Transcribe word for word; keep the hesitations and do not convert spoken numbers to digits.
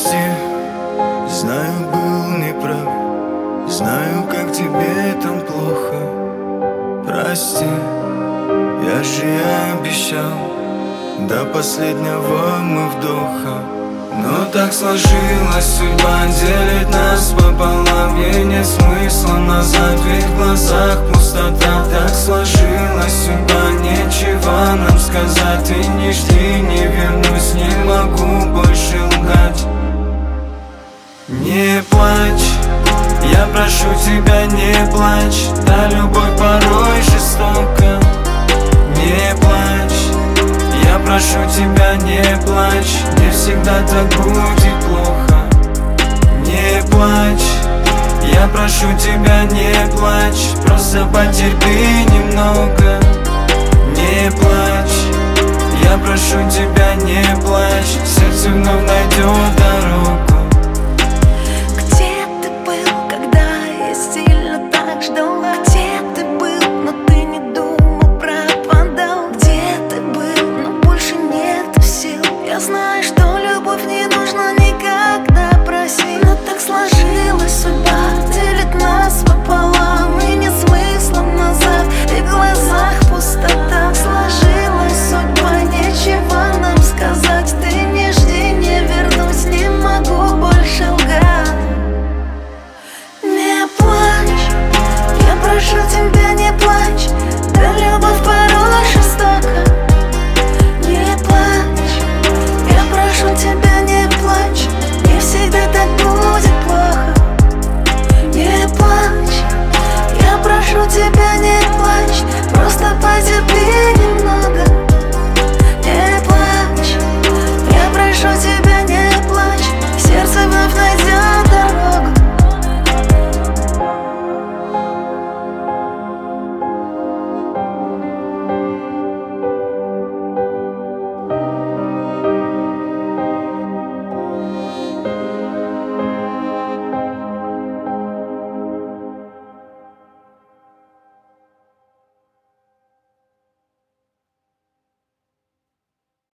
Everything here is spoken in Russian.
Прости, знаю, был неправ, знаю, как тебе там плохо. Прости, я же обещал до последнего мы вдоха. Но так сложилась судьба, делит нас пополам. Ей нет смысла назад, ведь в глазах пустота. Так сложилась судьба, нечего нам сказать. Ты не жди, не вернусь, не могу больше лгать. Не плачь, я прошу тебя, не плачь. Да, любовь порой жестока. Не плачь, я прошу тебя, не плачь. Не всегда так будет плохо. Не плачь, я прошу тебя, не плачь. Просто потерпи немного. Не плачь, я прошу тебя, не плачь. Сердце вновь найдет дорогу.